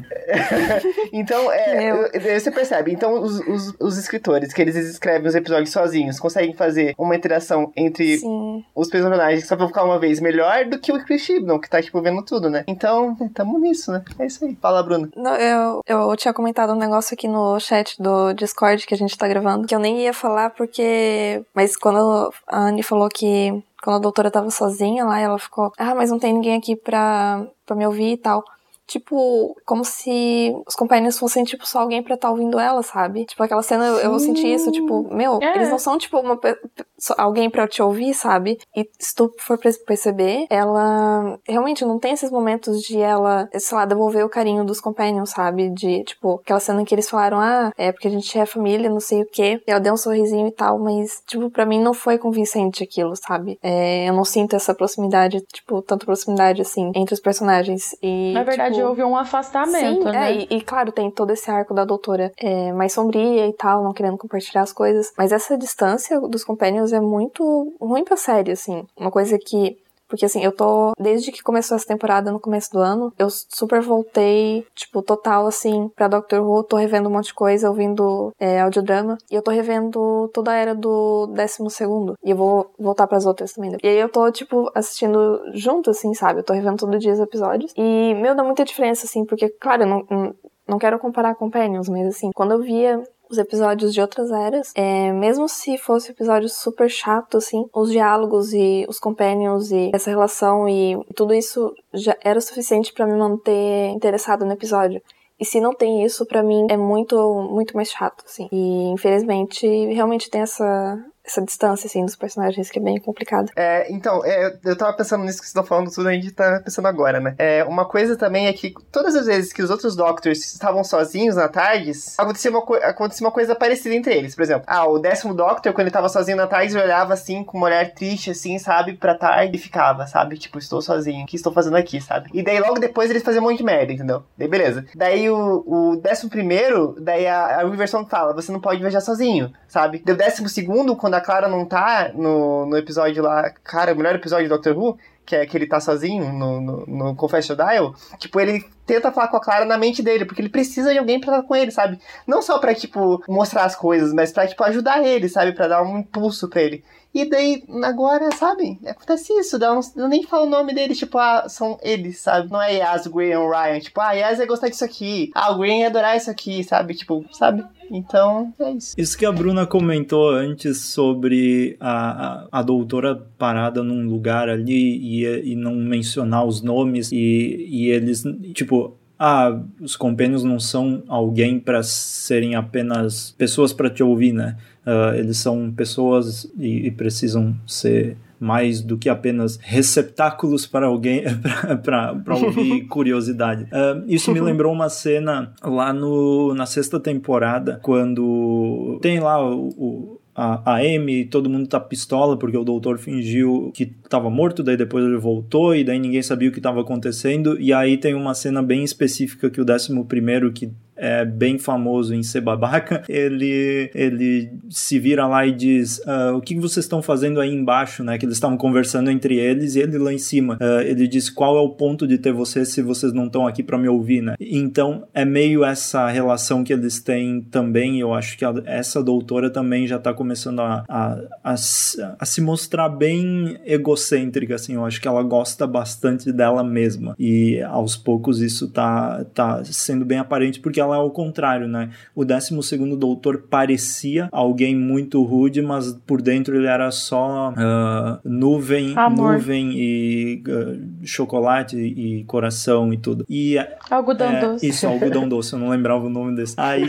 Então, é, eu, você percebe. Então, os, os, os escritores, que eles escrevem os episódios sozinhos, conseguem fazer uma interação entre Sim. os personagens que só vão ficar uma vez melhor do que o Chris Chibnall, que tá, tipo, vendo tudo, né? Então, tamo nisso, né? É isso aí. Fala, Bruna. Não, eu, eu tinha comentado um negócio aqui no chat do Discord que a gente tá gravando, que eu nem ia falar porque... Mas quando a Anne falou que quando a doutora tava sozinha lá, ela ficou, ah, mas não tem ninguém aqui pra, pra me ouvir e tal. Tipo, como se os companheiros fossem, tipo, só alguém pra estar tá ouvindo ela, sabe? Tipo, aquela cena, eu, eu senti isso, tipo, meu, é. eles não são, tipo, uma, alguém pra te ouvir, sabe? E se tu for perceber, ela realmente não tem esses momentos de ela, sei lá, devolver o carinho dos companions, sabe? De, tipo, aquela cena que eles falaram, ah, é porque a gente é família, não sei o quê. E ela deu um sorrisinho e tal, mas, tipo, pra mim não foi convincente aquilo, sabe? É, eu não sinto essa proximidade, tipo, tanta proximidade, assim, entre os personagens. E, na verdade, tipo, houve um afastamento, sim, né? É, e, e claro, tem todo esse arco da doutora é, mais sombria e tal, não querendo compartilhar as coisas. Mas essa distância dos companions é muito ruim pra série, assim. Uma coisa que... Porque, assim, eu tô... Desde que começou essa temporada, no começo do ano, eu super voltei, tipo, total, assim, pra Doctor Who. Tô revendo um monte de coisa, ouvindo é, audiodrama. E eu tô revendo toda a era do décimo segundo. E eu vou voltar pras outras também. E aí eu tô, tipo, assistindo junto, assim, sabe? Eu tô revendo todo dia os episódios. E, meu, dá muita diferença, assim, porque, claro, eu não, não quero comparar Companions, mas, assim, quando eu via... os episódios de outras eras, é, mesmo se fosse episódio super chato, assim, os diálogos e os companions e essa relação e tudo isso já era o suficiente pra me manter interessado no episódio. E se não tem isso, pra mim é muito, muito mais chato, assim. E, infelizmente, realmente tem essa... essa distância, assim, dos personagens, que é bem complicado. É, então, é, eu tava pensando nisso que vocês estão falando tudo, a gente tá pensando agora, né? É, uma coisa também é que todas as vezes que os outros Doctors estavam sozinhos na TARDIS, acontecia uma, acontecia uma coisa parecida entre eles. Por exemplo, ah, o décimo Doctor, quando ele tava sozinho na TARDIS, ele olhava assim, com um olhar triste, assim, sabe, pra TARDIS e ficava, sabe? Tipo, estou sozinho, o que estou fazendo aqui, sabe? E daí logo depois eles faziam um monte de merda, entendeu? Daí beleza. Daí o, o décimo primeiro, daí a, a Riverson fala, você não pode viajar sozinho, sabe? Daí o décimo segundo, quando a Clara não tá no, no episódio lá, cara, o melhor episódio do Doctor Who, que é que ele tá sozinho no, no, no Confession Dial, tipo, ele tenta falar com a Clara na mente dele, porque ele precisa de alguém pra falar com ele, sabe? Não só pra, tipo, mostrar as coisas, mas pra, tipo, ajudar ele, sabe? Pra dar um impulso pra ele. E daí, agora, sabe? Acontece isso, dá uns, eu nem falo o nome deles, tipo, ah, são eles, sabe? Não é Yas, o Graham, o Ryan, tipo, ah, Yas ia gostar disso aqui, ah, o Graham ia adorar isso aqui, sabe? Tipo, sabe? Então, é isso. Isso que a Bruna comentou antes sobre a, a, a doutora parada num lugar ali e, e não mencionar os nomes e, e eles, tipo... Ah, os companions não são alguém para serem apenas pessoas para te ouvir, né? Uh, eles são pessoas e, e precisam ser mais do que apenas receptáculos para alguém, para ouvir curiosidade. Uh, isso me lembrou uma cena lá no, na sexta temporada, quando tem lá o... o A, a Amy, todo mundo tá pistola porque o doutor fingiu que tava morto, daí depois ele voltou e daí ninguém sabia o que tava acontecendo, e aí tem uma cena bem específica que o décimo primeiro, que é bem famoso em ser babaca, ele, ele se vira lá e diz, ah, o que vocês estão fazendo aí embaixo, né, que eles estavam conversando entre eles, e ele lá em cima, uh, ele diz, qual é o ponto de ter vocês se vocês não estão aqui pra me ouvir, né, então é meio essa relação que eles têm também. Eu acho que a, essa doutora também já tá começando a, a, a, a se mostrar bem egocêntrica, assim, eu acho que ela gosta bastante dela mesma, e aos poucos isso tá, tá sendo bem aparente, porque ela é o contrário, né? O décimo segundo doutor parecia alguém muito rude, mas por dentro ele era só uh, nuvem, Amor. nuvem e uh, chocolate e coração e tudo. E, algodão é, doce. Isso, algodão doce, eu não lembrava o nome desse. Aí,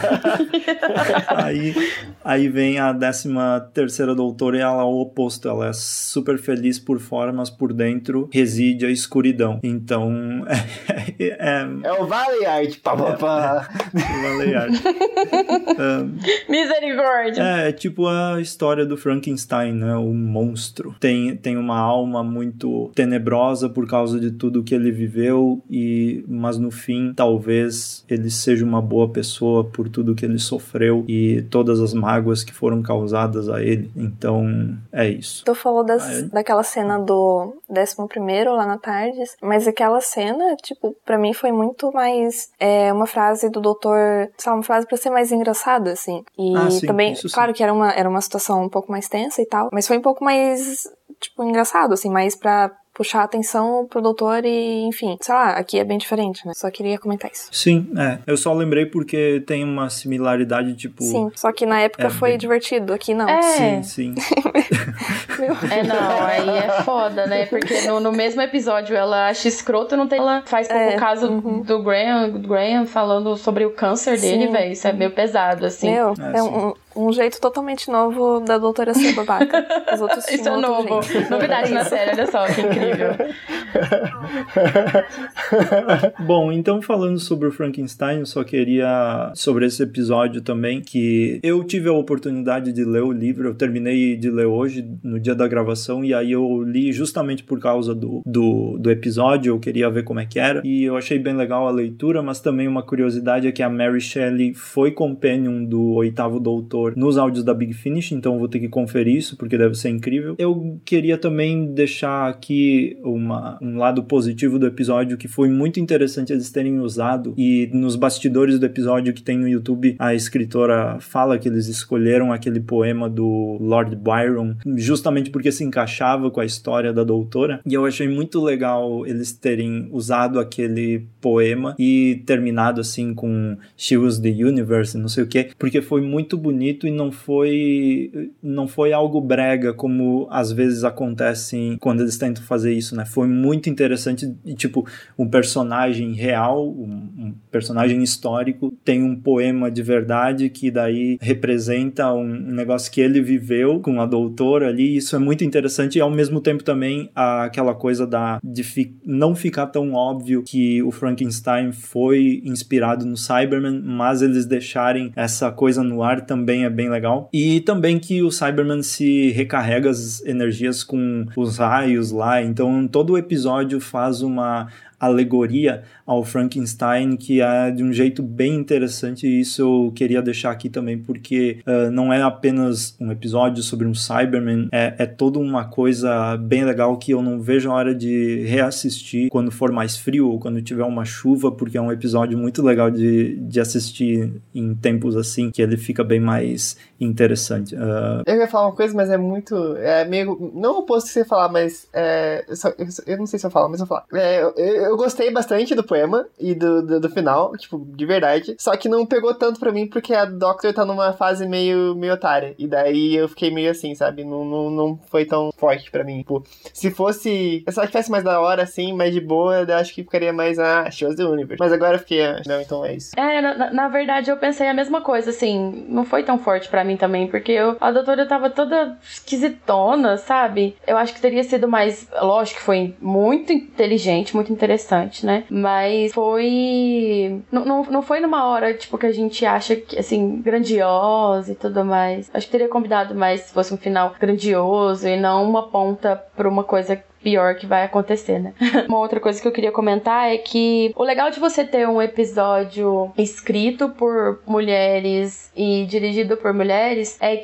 aí, aí vem a décima terceira doutora e ela é o oposto, ela é super feliz por fora, mas por dentro reside a escuridão. Então, é... É, é o Valiant, papapá. Valeyard. um, Misericórdia. É, é tipo a história do Frankenstein, né? O monstro. Tem, tem uma alma muito tenebrosa raivosa por causa de tudo que ele viveu, e mas no fim talvez ele seja uma boa pessoa por tudo que ele sofreu e todas as mágoas que foram causadas a ele. Então é isso. Tu falou das, Aí... daquela cena do décimo primeiro lá na Tardes, mas aquela cena, tipo, pra mim foi muito mais é, uma frase do doutor, sabe, uma frase pra ser mais engraçada, assim. E ah, sim, também, claro sim. que era uma, era uma situação um pouco mais tensa e tal, mas foi um pouco mais, tipo, engraçado, assim, mais pra puxar a atenção pro doutor e, enfim, sei lá, aqui é bem diferente, né? Só queria comentar isso. Sim, é. Eu só lembrei porque tem uma similaridade, tipo... Sim, só que na época é foi bem... divertido, aqui não. É. Sim, sim. É, não, aí é foda, né? Porque no, no mesmo episódio ela acha escroto, não tem... Ela faz como É, o caso uhum. do Graham, do Graham falando sobre o câncer dele, velho. Isso é meio pesado, assim. Meu, é, é um, um jeito totalmente novo da doutora ser babaca. Os outros Isso é novo. Jeito. Novidade na série, olha só, que incrível. Bom, então falando sobre o Frankenstein, eu só queria sobre esse episódio também, que eu tive a oportunidade de ler o livro, eu terminei de ler hoje, no dia da gravação, e aí eu li justamente por causa do, do, do episódio, eu queria ver como é que era, e eu achei bem legal a leitura, mas também uma curiosidade é que a Mary Shelley foi companion do Oitavo Doutor nos áudios da Big Finish, então eu vou ter que conferir isso, porque deve ser incrível. Eu queria também deixar aqui uma, um lado positivo do episódio, que foi muito interessante eles terem usado, e nos bastidores do episódio que tem no YouTube, a escritora fala que eles escolheram aquele poema do Lord Byron, justamente porque se encaixava com a história da doutora, e eu achei muito legal eles terem usado aquele poema e terminado assim com She Was the Universe, não sei o que, porque foi muito bonito e não foi não foi algo brega como às vezes acontece quando eles tentam fazer isso, né? Foi muito interessante e tipo, um personagem real, um, um personagem histórico tem um poema de verdade que daí representa um, um negócio que ele viveu com a doutora ali, isso é muito interessante e ao mesmo tempo também a, aquela coisa da, de fi, não ficar tão óbvio que o Frankenstein foi inspirado no Cyberman, mas eles deixarem essa coisa no ar também é bem legal. E também que o Cyberman se recarrega as energias com os raios lá, então todo o episódio faz uma alegoria ao Frankenstein que é de um jeito bem interessante, e isso eu queria deixar aqui também porque uh, não é apenas um episódio sobre um Cyberman, é, é toda uma coisa bem legal que eu não vejo a hora de reassistir quando for mais frio ou quando tiver uma chuva, porque é um episódio muito legal de, de assistir em tempos assim, que ele fica bem mais interessante. Uh... Eu ia falar uma coisa, mas é muito... É meio... Não o oposto que você ia falar, mas... É, eu, só, eu, eu não sei se eu falo, mas eu vou falar. É, eu, eu gostei bastante do poema e do, do, do final, tipo, de verdade. Só que não pegou tanto pra mim porque a Doctor tá numa fase meio, meio otária. E daí eu fiquei meio assim, sabe? Não, não, não foi tão forte pra mim. Tipo, se fosse... Se ela tivesse mais da hora, assim, mais de boa, eu acho que ficaria mais a She Was the Universe. Mas agora eu fiquei... Não, então é isso. É, na, na verdade eu pensei a mesma coisa, assim. Não foi tão forte pra mim também, porque eu, a doutora tava toda esquisitona, sabe? Eu acho que teria sido mais... Lógico que foi muito inteligente, muito interessante, né? Mas foi... Não, não, não foi numa hora, tipo, que a gente acha que, assim, grandiosa e tudo mais. Acho que teria combinado mais se fosse um final grandioso e não uma ponta pra uma coisa pior que vai acontecer, né? Uma outra coisa que eu queria comentar é que o legal de você ter um episódio escrito por mulheres e dirigido por mulheres é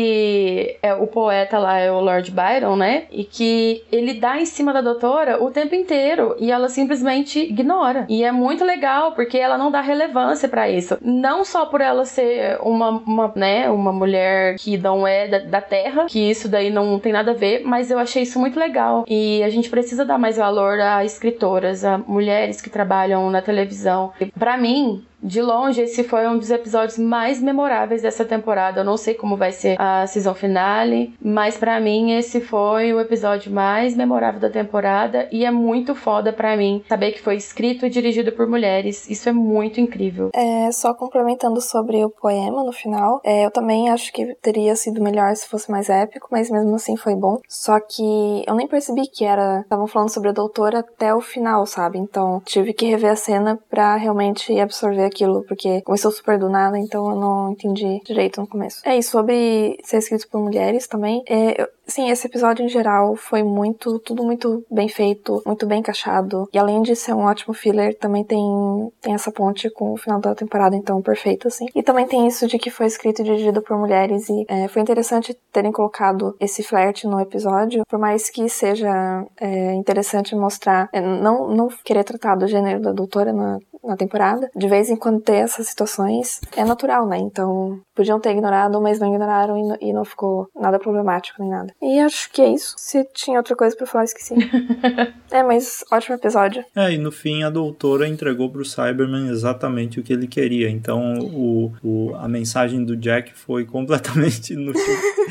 que é, o poeta lá é o Lord Byron, né? E que ele dá em cima da doutora o tempo inteiro e ela simplesmente ignora. E é muito legal porque ela não dá relevância pra isso. Não só por ela ser uma, uma, né, uma mulher que não é da, da terra, que isso daí não tem nada a ver, mas eu achei isso muito legal. E E a gente precisa dar mais valor a escritoras, a mulheres que trabalham na televisão. Pra mim, de longe, esse foi um dos episódios mais memoráveis dessa temporada. Eu não sei como vai ser a season finale, mas pra mim esse foi o episódio mais memorável da temporada e é muito foda pra mim saber que foi escrito e dirigido por mulheres. Isso é muito incrível. É, só complementando sobre o poema no final, é, eu também acho que teria sido melhor se fosse mais épico, mas mesmo assim foi bom. Só que eu nem percebi que era... Estavam falando sobre a doutora até o final, sabe? Então tive que rever a cena pra realmente absorver aquilo, porque começou super do nada, então eu não entendi direito no começo. É, e sobre ser escrito por mulheres também, é, eu, sim, esse episódio em geral foi muito, tudo muito bem feito, muito bem encaixado, e além de ser um ótimo filler, também tem, tem essa ponte com o final da temporada, então perfeito, assim. E também tem isso de que foi escrito e dirigido por mulheres, e é, foi interessante terem colocado esse flerte no episódio, por mais que seja é, interessante mostrar, é, não, não querer tratar do gênero da doutora na, na temporada, de vez em quando ter essas situações, é natural, né? Então, podiam ter ignorado, mas não ignoraram e não, e não ficou nada problemático nem nada. E acho que é isso. Se tinha outra coisa pra falar, esqueci. É, mas ótimo episódio. É, e no fim a doutora entregou pro Cyberman exatamente o que ele queria. Então o, o, a mensagem do Jack foi completamente inútil.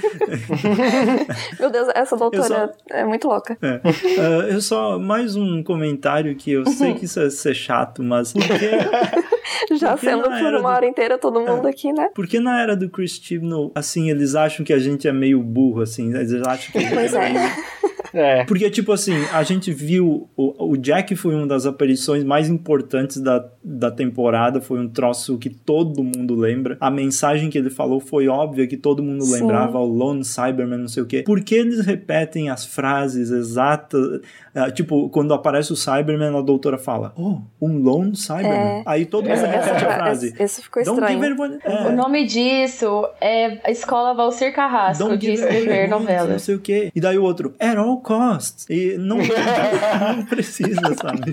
Meu Deus, essa doutora só... é muito louca. É. Uh, eu só, mais um comentário que eu sei que isso é ser chato, mas porque... Já porque sendo por uma do... hora inteira todo mundo é. aqui, né? Porque na era do Chris Chibnall, assim, eles acham que a gente é meio burro, assim, eles acham que... Pois é. É. Porque, tipo assim, a gente viu... O, o Jack foi uma das aparições mais importantes da, da temporada. Foi um troço que todo mundo lembra. A mensagem que ele falou foi óbvia, que todo mundo Sim. lembrava. O Lone Cyberman, não sei o quê. Por que eles repetem as frases exatas? Uh, tipo, quando aparece o Cyberman, a doutora fala, oh, um Lone Cyberman. É. Aí todo mundo repete a frase. Esse ficou estranho. É. O nome disso é a Escola Valcir Carrasco Don't de escrever novelas. Não sei o quê. E daí o outro, at all costs. E não, não precisa, sabe?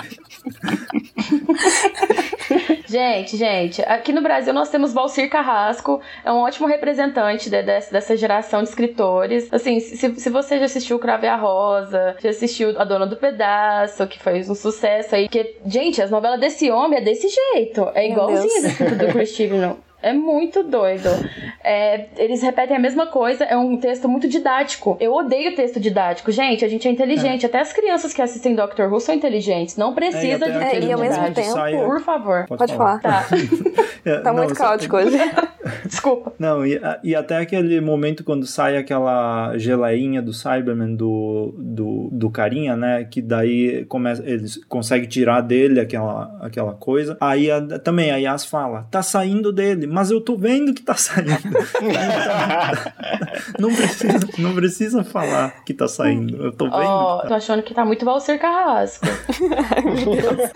Gente, gente, aqui no Brasil nós temos Valcir Carrasco, é um ótimo representante de, de, dessa geração de escritores. Assim, se, se você já assistiu Cravo e a Rosa, já assistiu A Dona do Pedaço, que foi um sucesso aí, que, gente, as novelas desse homem é desse jeito, é igualzinho do escrito do Chris Chibnall. É muito doido. É, eles repetem a mesma coisa, é um texto muito didático. Eu odeio texto didático. Gente, a gente é inteligente. É. Até as crianças que assistem Doctor Who são inteligentes. Não precisa é, de... É, e ao mesmo tempo... Saia... Por favor. Pode, Pode falar. falar. Tá, é, tá não, muito caótico hoje. Desculpa. Não, e, e até aquele momento quando sai aquela geleinha do Cyberman, do, do, do carinha, né? Que daí começa, eles conseguem tirar dele aquela, aquela coisa. Aí a, também a Yas fala, tá saindo dele, mas eu tô vendo que tá saindo. não, precisa, não precisa falar que tá saindo. Eu tô vendo. Oh, que tá. Tô achando que tá muito Valcir Carrasco. Ai, meu Deus.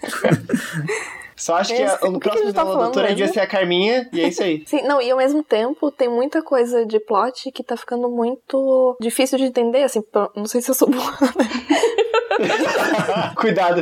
Só acho que, Esse, a, o próximo da doutora devia ser a Carminha, e é isso aí. Sim, não, e ao mesmo tempo tem muita coisa de plot que tá ficando muito difícil de entender, assim, não sei se eu sou boa, né? Cuidado.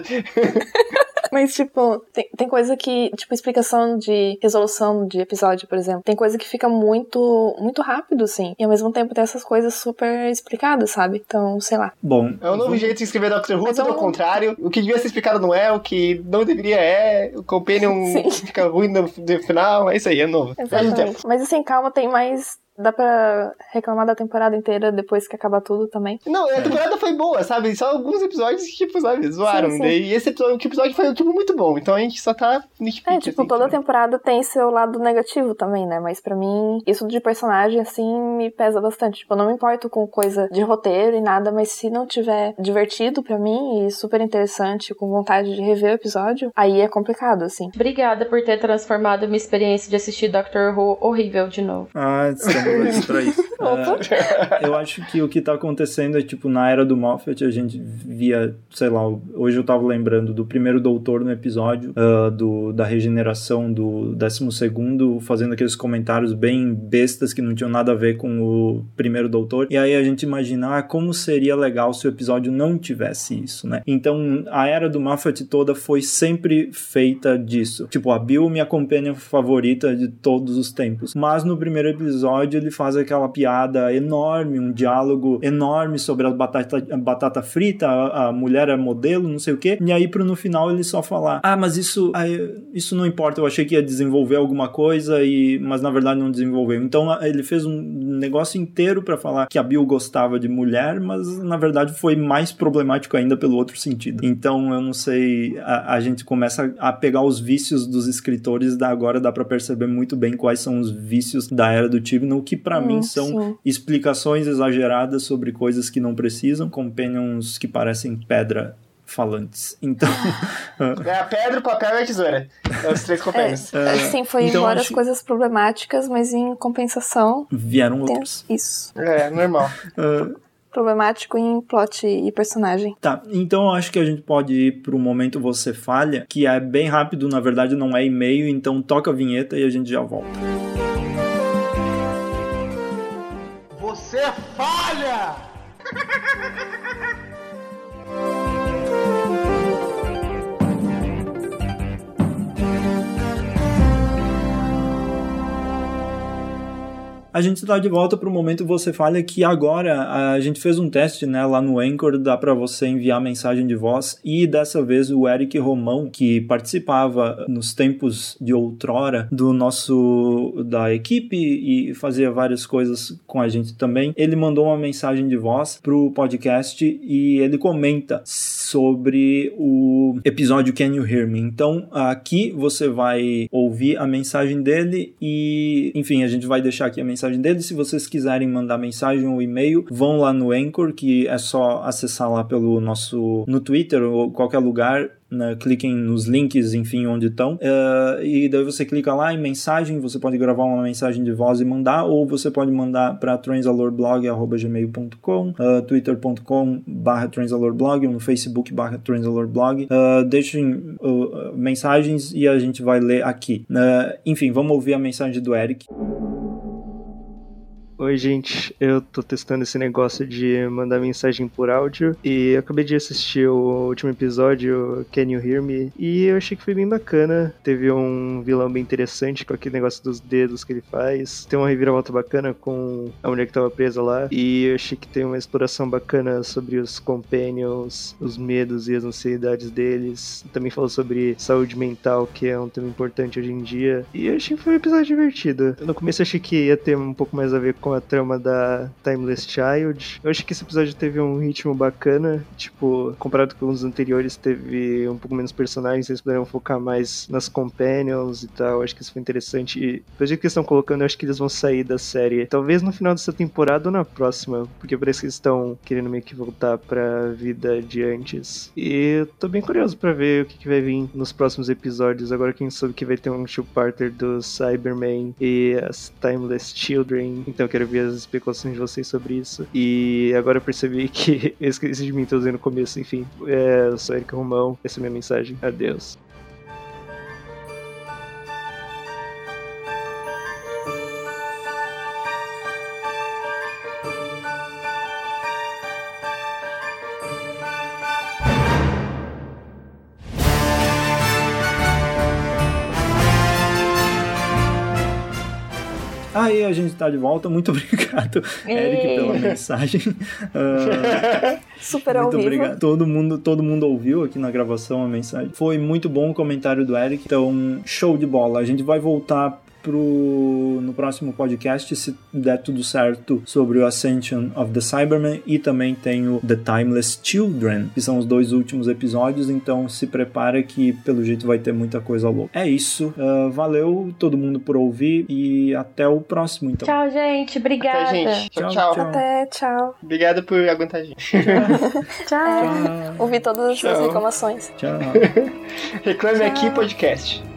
Mas, tipo, tem, tem coisa que, tipo, explicação de resolução de episódio, por exemplo, tem coisa que fica muito, muito rápido, assim, e ao mesmo tempo tem essas coisas super explicadas, sabe? Então, sei lá. Bom. É um novo vou... jeito de escrever Doctor Who, tudo ao contrário. O que devia ser explicado não é, o que não deveria é, o Companion Sim. fica ruim no, no final, é isso aí, é novo. Exatamente. Mas, assim, calma, tem mais... Dá pra reclamar da temporada inteira depois que acabar tudo também. Não, a temporada foi boa, sabe? Só alguns episódios que, tipo, sabe, zoaram. Sim, sim. E esse episódio, episódio foi, tipo, muito bom. Então a gente só tá nitpick, É, tipo, assim, toda né? temporada tem seu lado negativo também, né? Mas pra mim, isso de personagem, assim, me pesa bastante. Tipo, eu não me importo com coisa de roteiro e nada, mas se não tiver divertido pra mim e super interessante, com vontade de rever o episódio, aí é complicado, assim. Obrigada por ter transformado minha experiência de assistir Doctor Who horrível de novo. Ah, estamos pra isso. uh, eu acho que o que tá acontecendo é, tipo, na era do Moffat, a gente via, sei lá, hoje eu tava lembrando do primeiro doutor no episódio, uh, do, da regeneração do décimo segundo, fazendo aqueles comentários bem bestas que não tinham nada a ver com o primeiro doutor, e aí a gente imagina, ah, como seria legal se o episódio não tivesse isso, né? Então, a era do Moffat toda foi sempre feita disso. Tipo, a Bill, minha companhia favorita de todos os tempos. Mas no primeiro episódio ele faz aquela piada enorme, um diálogo enorme sobre a batata, a batata frita, a, a mulher é modelo, não sei o quê, e aí pro no final ele só falar, ah, mas isso, aí, isso não importa, eu achei que ia desenvolver alguma coisa, e, mas na verdade não desenvolveu. Então ele fez um negócio inteiro pra falar que a Bill gostava de mulher, mas na verdade foi mais problemático ainda pelo outro sentido. Então eu não sei, a, a gente começa a pegar os vícios dos escritores, da agora dá pra perceber muito bem quais são os vícios da era do Chibnall, que pra mim são sim. explicações exageradas sobre coisas que não precisam, companions que parecem pedra falantes. Então... É a pedra, o papel e a tesoura. É os três compêndios. É, sim, foi então embora acho... as coisas problemáticas, mas em compensação... Vieram tem... outros. Isso. É, normal. Uh... Problemático em plot e personagem. Tá, então eu acho que a gente pode ir pro momento Você Falha, que é bem rápido, na verdade não é e-mail, então toca a vinheta e a gente já volta. Você falha! A gente está de volta para o momento Você Falha, que agora a gente fez um teste, né, lá no Anchor, dá para você enviar mensagem de voz, e dessa vez o Eric Romão, que participava nos tempos de outrora do nosso, da equipe e fazia várias coisas com a gente também, ele mandou uma mensagem de voz pro podcast e ele comenta sobre o episódio Can You Hear Me? Então aqui você vai ouvir a mensagem dele e, enfim, a gente vai deixar aqui a mensagem dele. Se vocês quiserem mandar mensagem ou e-mail, vão lá no Anchor, que é só acessar lá pelo nosso, no Twitter ou qualquer lugar, né? Cliquem nos links, enfim, onde estão, uh, e daí você clica lá em mensagem, você pode gravar uma mensagem de voz e mandar, ou você pode mandar para transalorblog arroba gmail ponto com, uh, twitter ponto com barra transalorblog, ou no facebook barra transalorblog. Uh, deixem uh, mensagens e a gente vai ler aqui. Uh, enfim, vamos ouvir a mensagem do Eric. Oi, gente, eu tô testando esse negócio de mandar mensagem por áudio e eu acabei de assistir o último episódio, Can You Hear Me? E eu achei que foi bem bacana. Teve um vilão bem interessante com aquele negócio dos dedos que ele faz. Tem uma reviravolta bacana com a mulher que tava presa lá. E eu achei que tem uma exploração bacana sobre os companions, os medos e as ansiedades deles. Também falou sobre saúde mental, que é um tema importante hoje em dia. E eu achei que foi um episódio divertido. No começo eu achei que ia ter um pouco mais a ver com com a trama da Timeless Child. Eu acho que esse episódio teve um ritmo bacana, tipo, comparado com os anteriores, teve um pouco menos personagens, eles puderam focar mais nas companions e tal. Eu acho que isso foi interessante. E pelo jeito que eles estão colocando, eu acho que eles vão sair da série, talvez no final dessa temporada ou na próxima, porque parece que eles estão querendo meio que voltar pra vida de antes. E eu tô bem curioso pra ver o que, que vai vir nos próximos episódios. Agora quem sabe que vai ter um two-parter do Cyberman e as Timeless Children, então eu quero ver as especulações de vocês sobre isso. E agora eu percebi que eu esqueci de mim, tô dizendo no começo, enfim. É, eu sou Eric Romão, essa é a minha mensagem. Adeus. Aí a gente tá de volta, muito obrigado, Eric, pela mensagem. Uh, Super ao muito vivo. Obrigado. Todo mundo, todo mundo ouviu aqui na gravação a mensagem. Foi muito bom o comentário do Eric, então show de bola. A gente vai voltar pro, no próximo podcast, se der tudo certo, sobre o Ascension of the Cybermen, e também tem o The Timeless Children, que são os dois últimos episódios, então se prepara que pelo jeito vai ter muita coisa louca. É isso, uh, valeu todo mundo por ouvir e até o próximo, então. Tchau, gente, obrigada. Até, gente. Tchau, tchau. Tchau. Até, tchau. Obrigado por aguentar a gente. Tchau. É, ouvi todas as Tchau. reclamações. Tchau. Reclame Tchau. Aqui Podcast.